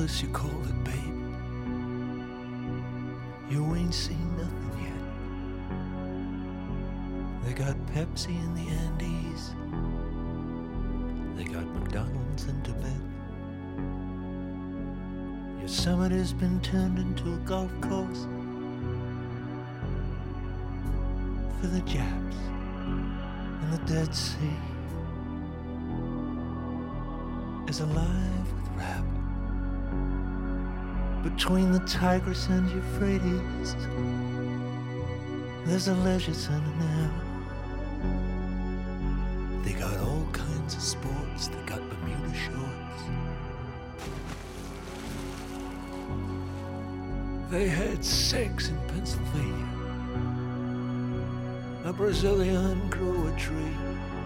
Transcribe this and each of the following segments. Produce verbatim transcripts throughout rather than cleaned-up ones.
Douglas, you call it, babe. You ain't seen nothing yet. They got Pepsi in the Andes. They got McDonald's in Tibet. Yosemite has been turned into a golf course for the Japs and the Dead Sea is alive with rap. Between the Tigris and Euphrates, there's a leisure center now. They got all kinds of sports. They got Bermuda shorts. They had sex in Pennsylvania. A Brazilian grew a tree.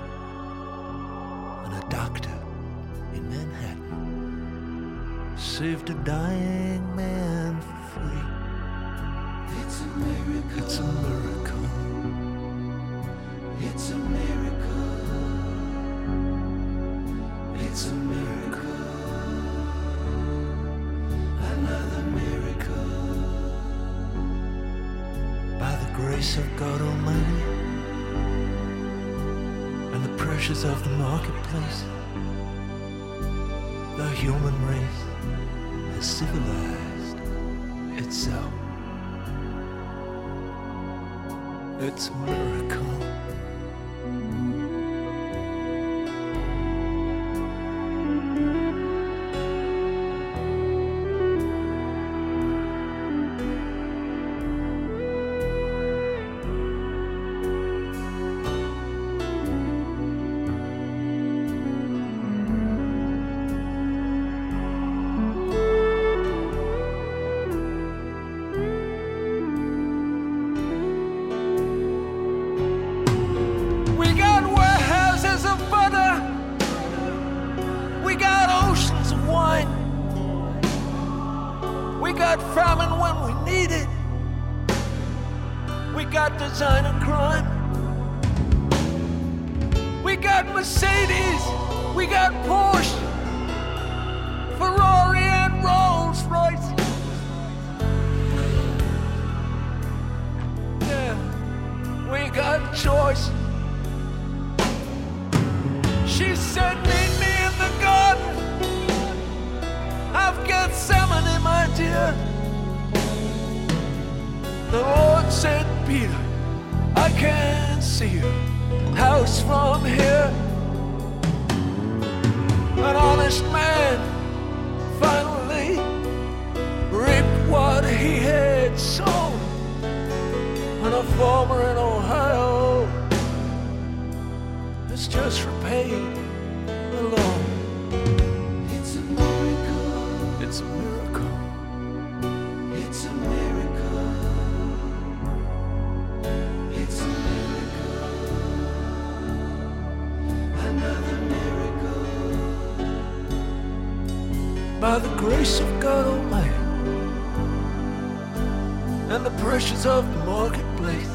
And a doctor in Manhattan saved a dying man for free. It's a miracle. It's a miracle. It's a miracle. It's a miracle. Another miracle. By the grace of God Almighty and the pressures of the marketplace, the human race has civilized itself. It's a miracle. Designer crime. We got Mercedes, we got Porsche, Ferrari and Rolls Royce. Yeah, we got choice. She said, meet me in the garden of Gethsemane, my dear. The Lord said, Peter, I can't see your house from here. An honest man finally reaped what he had sown. And a farmer in Ohio has just repaid the loan. It's a miracle. It's a miracle. It's a miracle. It's a miracle, another miracle. By the grace of God Almighty and the pressures of the marketplace,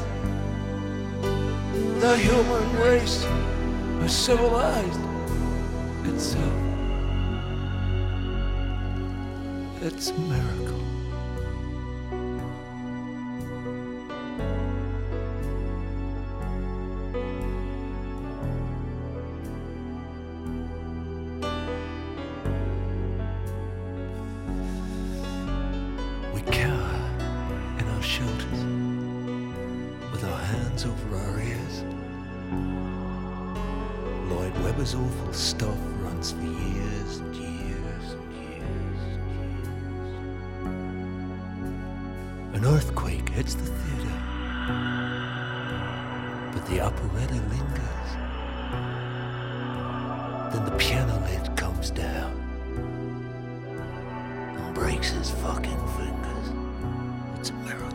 the human race has civilized itself. It's a miracle. Shelters with our hands over our ears. Lloyd Webber's awful stuff runs for years and years and years and years. An earthquake hits the theater, but the operetta lingers. Then the piano lid comes down and breaks his fucking fingers. It's a miracle.